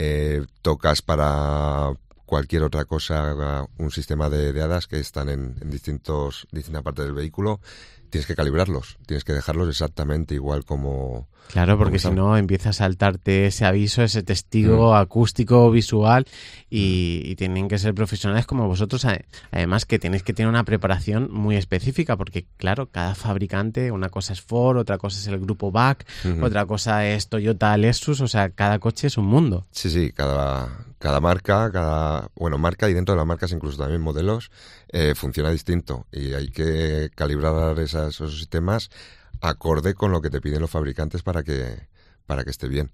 tocas para cualquier otra cosa, un sistema de ADAS que están en distintas partes del vehículo, tienes que calibrarlos, tienes que dejarlos exactamente igual como... Claro, porque si no empieza a saltarte ese aviso, ese testigo acústico, visual, y tienen que ser profesionales como vosotros, además que tenéis que tener una preparación muy específica, porque claro, cada fabricante, una cosa es Ford, otra cosa es el grupo BAC, otra cosa es Toyota, Lexus, o sea, cada coche es un mundo. Sí, cada marca, marca y dentro de las marcas incluso también modelos, funciona distinto y hay que calibrar esos sistemas acorde con lo que te piden los fabricantes para que esté bien.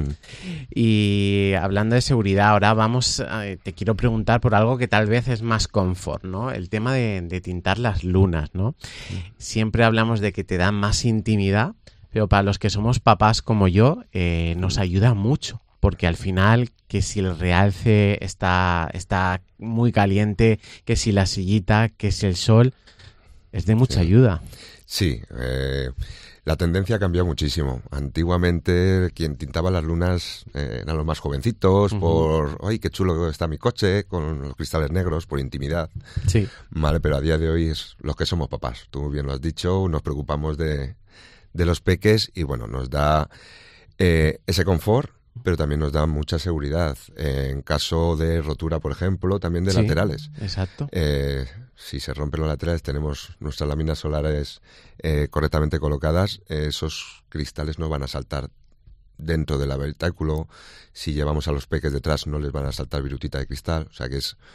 Y hablando de seguridad, ahora te quiero preguntar por algo que tal vez es más confort, ¿no? El tema de tintar las lunas, ¿no? Siempre hablamos de que te dan más intimidad, pero para los que somos papás como yo, nos ayuda mucho. Porque al final, que si el realce está muy caliente, que si la sillita, que si el sol, es de mucha ayuda. Sí, la tendencia ha cambiado muchísimo. Antiguamente quien tintaba las lunas eran los más jovencitos por, ¡ay, qué chulo está mi coche! Con los cristales negros, por intimidad. Sí. Vale, pero a día de hoy es los que somos papás. Tú bien lo has dicho, nos preocupamos de los peques y bueno, nos da ese confort, pero también nos da mucha seguridad. En caso de rotura, por ejemplo, también de laterales. Exacto. Si se rompen los laterales, tenemos nuestras láminas solares correctamente colocadas, esos cristales no van a saltar dentro del habitáculo. Si llevamos a los peques detrás, no les van a saltar virutita de cristal. O sea que es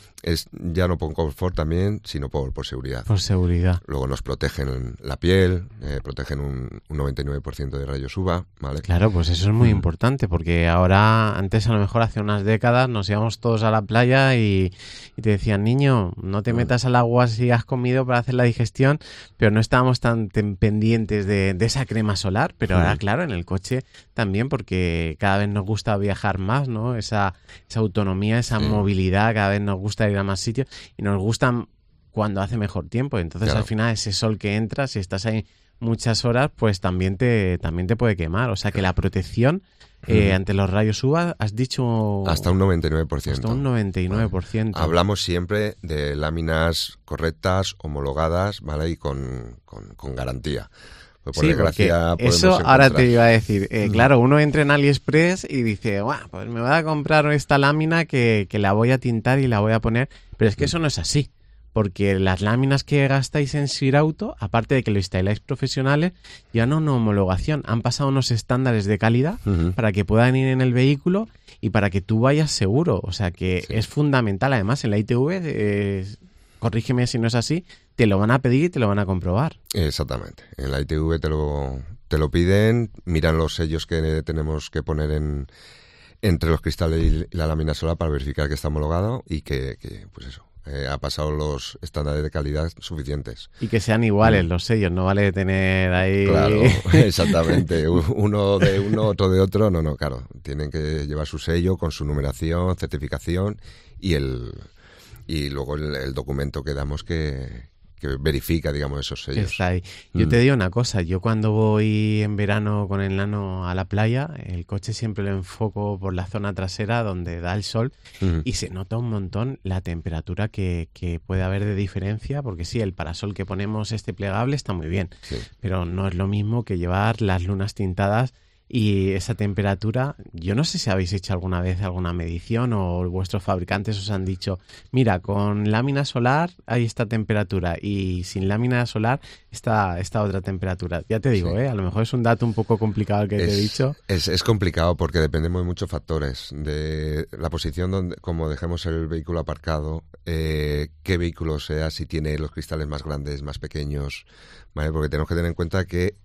ya no por confort también, sino por seguridad. Por seguridad. Luego nos protegen la piel, protegen un 99% de rayos UVA, ¿vale? Claro, pues eso es muy importante, porque ahora, antes a lo mejor hace unas décadas, nos íbamos todos a la playa y te decían, niño, no te metas al agua si has comido para hacer la digestión, pero no estábamos tan pendientes de esa crema solar, pero ahora, claro, en el coche también, porque cada vez nos gusta viajar más, ¿no? Esa autonomía, esa movilidad, cada vez nos gusta ir a más sitios y nos gustan cuando hace mejor tiempo. Entonces, al final, ese sol que entra, si estás ahí muchas horas, pues también te puede quemar. O sea que la protección ante los rayos UVA, has dicho... Hasta un 99%. Hasta un 99%. Hablamos siempre de láminas correctas, homologadas, ¿vale? Y con garantía. Por desgracia, eso ahora te iba a decir. Claro, uno entra en AliExpress y dice, pues me voy a comprar esta lámina que la voy a tintar y la voy a poner. Pero es que eso no es así. Porque las láminas que gastáis en Sirauto, aparte de que lo instaláis profesionales, ya no una homologación. Han pasado unos estándares de calidad para que puedan ir en el vehículo y para que tú vayas seguro. O sea que es fundamental. Además, en la ITV, corrígeme si no es así, te lo van a pedir y te lo van a comprobar. Exactamente. En la ITV te lo piden, miran los sellos que tenemos que poner entre los cristales y la lámina solar para verificar que está homologado y que pues eso. Ha pasado los estándares de calidad suficientes. Y que sean iguales los sellos, no vale tener ahí... Claro, exactamente. Uno de uno, otro de otro. No, claro. Tienen que llevar su sello con su numeración, certificación y luego el documento que damos que verifica, digamos, esos sellos. Está ahí. Yo te digo una cosa, yo cuando voy en verano con el nano a la playa, el coche siempre lo enfoco por la zona trasera donde da el sol y se nota un montón la temperatura que puede haber de diferencia, porque sí, el parasol que ponemos plegable está muy bien, pero no es lo mismo que llevar las lunas tintadas. Y esa temperatura, yo no sé si habéis hecho alguna vez alguna medición o vuestros fabricantes os han dicho, mira, con lámina solar hay esta temperatura y sin lámina solar esta otra temperatura. Ya te digo, a lo mejor es un dato un poco complicado el que te he dicho. Es complicado porque dependemos de muchos factores, de la posición donde, como dejemos el vehículo aparcado, qué vehículo sea, si tiene los cristales más grandes, más pequeños, ¿vale? Porque tenemos que tener en cuenta que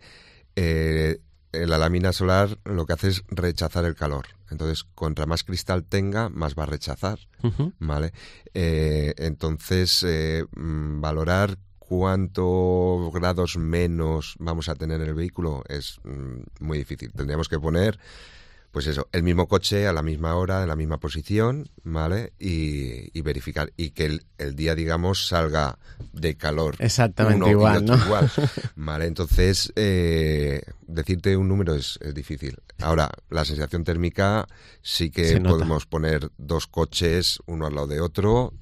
la lámina solar lo que hace es rechazar el calor. Entonces, contra más cristal tenga, más va a rechazar, ¿vale? Entonces, valorar cuántos grados menos vamos a tener en el vehículo es muy difícil. Tendríamos que poner, pues eso, el mismo coche a la misma hora, en la misma posición, ¿vale? Y verificar. Y que el día, digamos, salga de calor. Exactamente igual, ¿no? Igual, ¿vale? Entonces, decirte un número es difícil. Ahora, la sensación térmica sí que podemos poner dos coches uno al lado de otro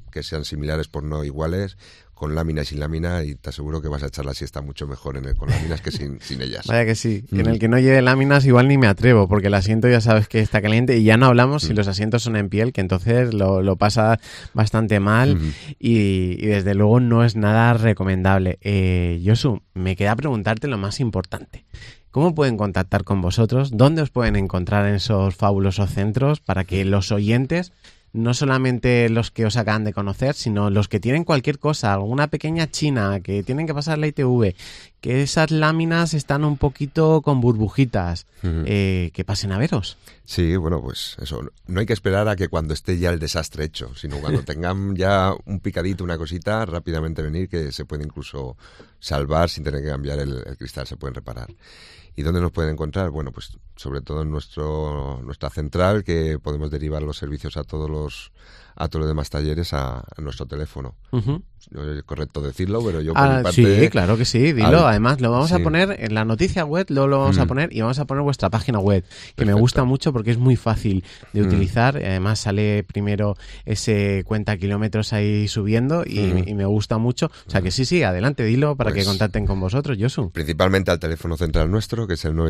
que sean similares por no iguales, con lámina y sin lámina, y te aseguro que vas a echar la siesta mucho mejor con láminas que sin ellas. Vaya que sí. En el que no lleve láminas igual ni me atrevo, porque el asiento ya sabes que está caliente, y ya no hablamos si los asientos son en piel, que entonces lo pasa bastante mal y desde luego no es nada recomendable. Josu, me queda preguntarte lo más importante. ¿Cómo pueden contactar con vosotros? ¿Dónde os pueden encontrar en esos fabulosos centros para que los oyentes, no solamente los que os acaban de conocer, sino los que tienen cualquier cosa, alguna pequeña china, que tienen que pasar la ITV, que esas láminas están un poquito con burbujitas, que pasen a veros? Sí, bueno, pues eso, no hay que esperar a que cuando esté ya el desastre hecho, sino cuando tengan ya un picadito, una cosita, rápidamente venir, que se puede incluso salvar sin tener que cambiar el cristal, se pueden reparar. ¿Y dónde nos pueden encontrar? Bueno, pues sobre todo en nuestra central, que podemos derivar los servicios a todos los demás talleres a nuestro teléfono. No es correcto decirlo, pero yo por mi parte... Sí, claro que sí, dilo. Además, lo vamos a poner en la noticia web, luego lo vamos a poner, y vamos a poner vuestra página web, que Perfecto. Me gusta mucho porque es muy fácil de utilizar. Además, sale primero ese cuenta kilómetros ahí subiendo y me gusta mucho. O sea que sí, adelante, dilo para que contacten con vosotros, Josu. Principalmente al teléfono central nuestro, que es el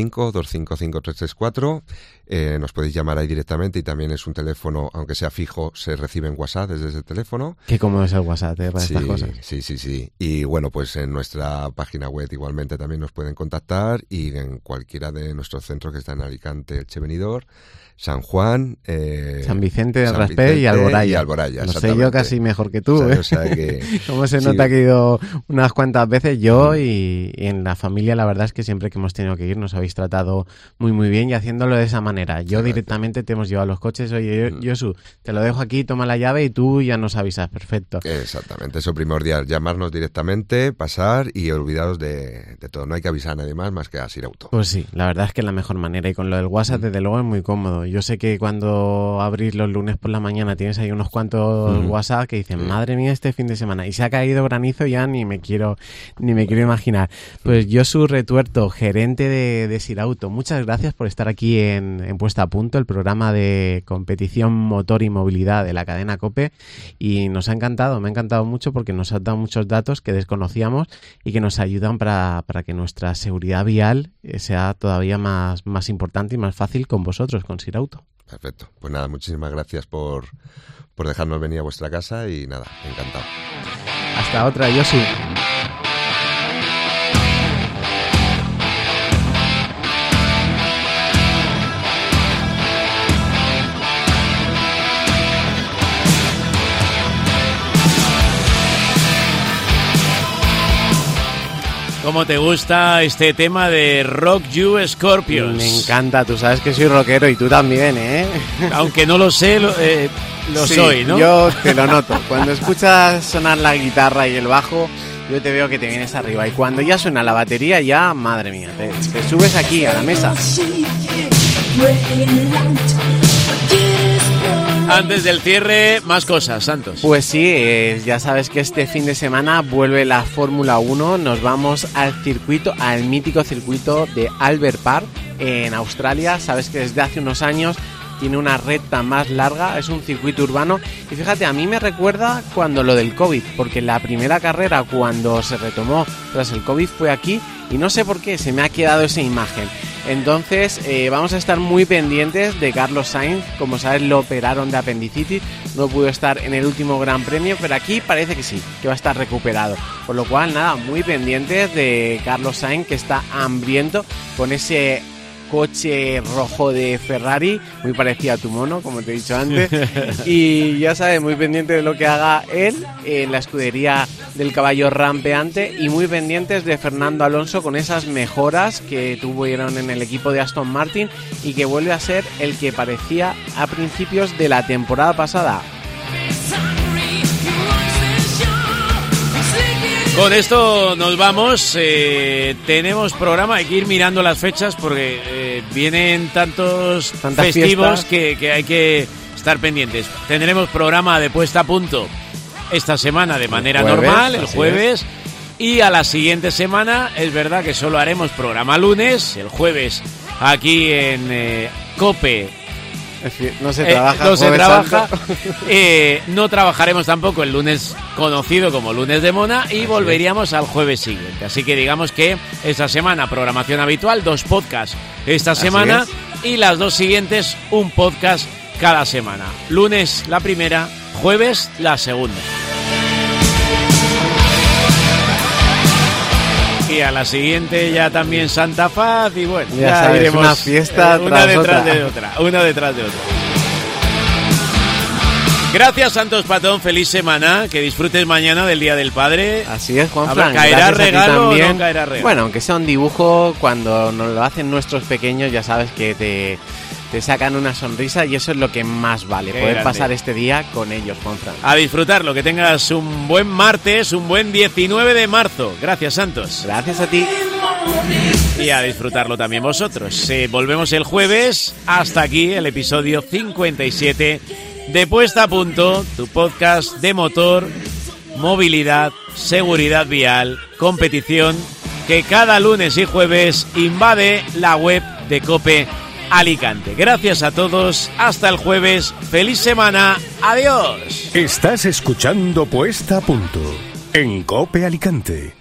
965-255-334. Nos podéis llamar ahí directamente, y también es un teléfono, aunque sea fijo, se recibe en WhatsApp desde ese teléfono. Qué cómodo es el WhatsApp para estas cosas. Sí. Y bueno, pues en nuestra página web igualmente también nos pueden contactar, y en cualquiera de nuestros centros que están en Alicante, Elche, Benidorm, San Juan, San Vicente del Raspé y Alboraya. Lo sé yo casi mejor que tú. O sea que, Cómo se nota que he ido unas cuantas veces yo y en la familia. La verdad es que siempre que hemos tenido que ir nos habéis tratado muy muy bien, y haciéndolo de esa manera. Yo directamente te hemos llevado los coches. Oye, Josu, te lo dejo aquí, toma la llave y tú ya nos avisas. Perfecto. Exactamente, eso primordial, llamarnos directamente, pasar y olvidaros de todo. No hay que avisar a nadie más que a Sirauto. Pues sí, la verdad es que es la mejor manera, y con lo del WhatsApp desde luego es muy cómodo. Yo sé que cuando abrís los lunes por la mañana tienes ahí unos cuantos WhatsApp que dicen, madre mía, este fin de semana, y se ha caído granizo, ya ni me quiero imaginar. Pues Josu Retuerto, gerente de Sirauto, muchas gracias por estar aquí en Puesta a Punto, el programa de competición motor y movilidad de la cadena COPE, y nos ha encantado, me ha encantado mucho porque nos has dado muchos datos que desconocíamos y que nos ayudan para que nuestra seguridad vial sea todavía más importante y más fácil con vosotros, con Sirauto. Perfecto. Pues nada, muchísimas gracias por dejarnos venir a vuestra casa, y nada, encantado. Hasta otra, Josu. ¿Cómo te gusta este tema de Rock You Scorpions? Me encanta, tú sabes que soy rockero y tú también, ¿eh? Aunque no lo sé, lo sí, soy, ¿no? Yo te lo noto. Cuando escuchas sonar la guitarra y el bajo, yo te veo que te vienes arriba. Y cuando ya suena la batería, ya, madre mía, te subes aquí a la mesa. Antes del cierre, más cosas, Santos. Pues sí, ya sabes que este fin de semana vuelve la Fórmula 1. Nos vamos al mítico circuito de Albert Park en Australia. Sabes que desde hace unos años tiene una recta más larga, es un circuito urbano. Y fíjate, a mí me recuerda cuando lo del COVID, porque la primera carrera cuando se retomó tras el COVID fue aquí, y no sé por qué, se me ha quedado esa imagen. Entonces vamos a estar muy pendientes de Carlos Sainz. Como sabes, lo operaron de apendicitis, no pudo estar en el último Gran Premio, pero aquí parece que sí, que va a estar recuperado. Por lo cual, nada, muy pendientes de Carlos Sainz, que está hambriento con ese coche rojo de Ferrari, muy parecido a tu mono, como te he dicho antes. Y ya sabes, muy pendiente de lo que haga él en la escudería del caballo rampeante, y muy pendientes de Fernando Alonso con esas mejoras que tuvieron en el equipo de Aston Martin, y que vuelve a ser el que parecía a principios de la temporada pasada. Con esto nos vamos. Tenemos programa, hay que ir mirando las fechas porque vienen tantas festivos que hay que estar pendientes. Tendremos programa de Puesta a Punto esta semana de manera normal, el jueves, y a la siguiente semana es verdad que solo haremos programa lunes, el jueves aquí en COPE No se trabaja. No se trabaja. No trabajaremos tampoco el lunes conocido como lunes de Mona y volveríamos al jueves siguiente. Así que digamos que esta semana programación habitual, 2 podcasts esta semana y las 2 siguientes un podcast cada semana. Lunes la primera, jueves la segunda. Y a la siguiente ya también Santa Faz y bueno, ya sabes, iremos una fiesta una detrás de otra. Gracias, Santos Patón, feliz semana, que disfrutes mañana del Día del Padre. Así es, Juanfran. ¿Caerá regalo o no caerá regalo? Bueno, aunque sea un dibujo, cuando nos lo hacen nuestros pequeños, ya sabes que te sacan una sonrisa y eso es lo que más vale, Qué poder grande. pasar este día con ellos, Juanfran. A disfrutarlo, que tengas un buen martes, un buen 19 de marzo. Gracias, Santos. Gracias a ti. Y a disfrutarlo también vosotros. Volvemos el jueves. Hasta aquí el episodio 57 de Puesta a Punto, tu podcast de motor, movilidad, seguridad vial, competición, que cada lunes y jueves invade la web de COPE Alicante. Gracias a todos, hasta el jueves, feliz semana, adiós. Estás escuchando Puesta a Punto en COPE Alicante.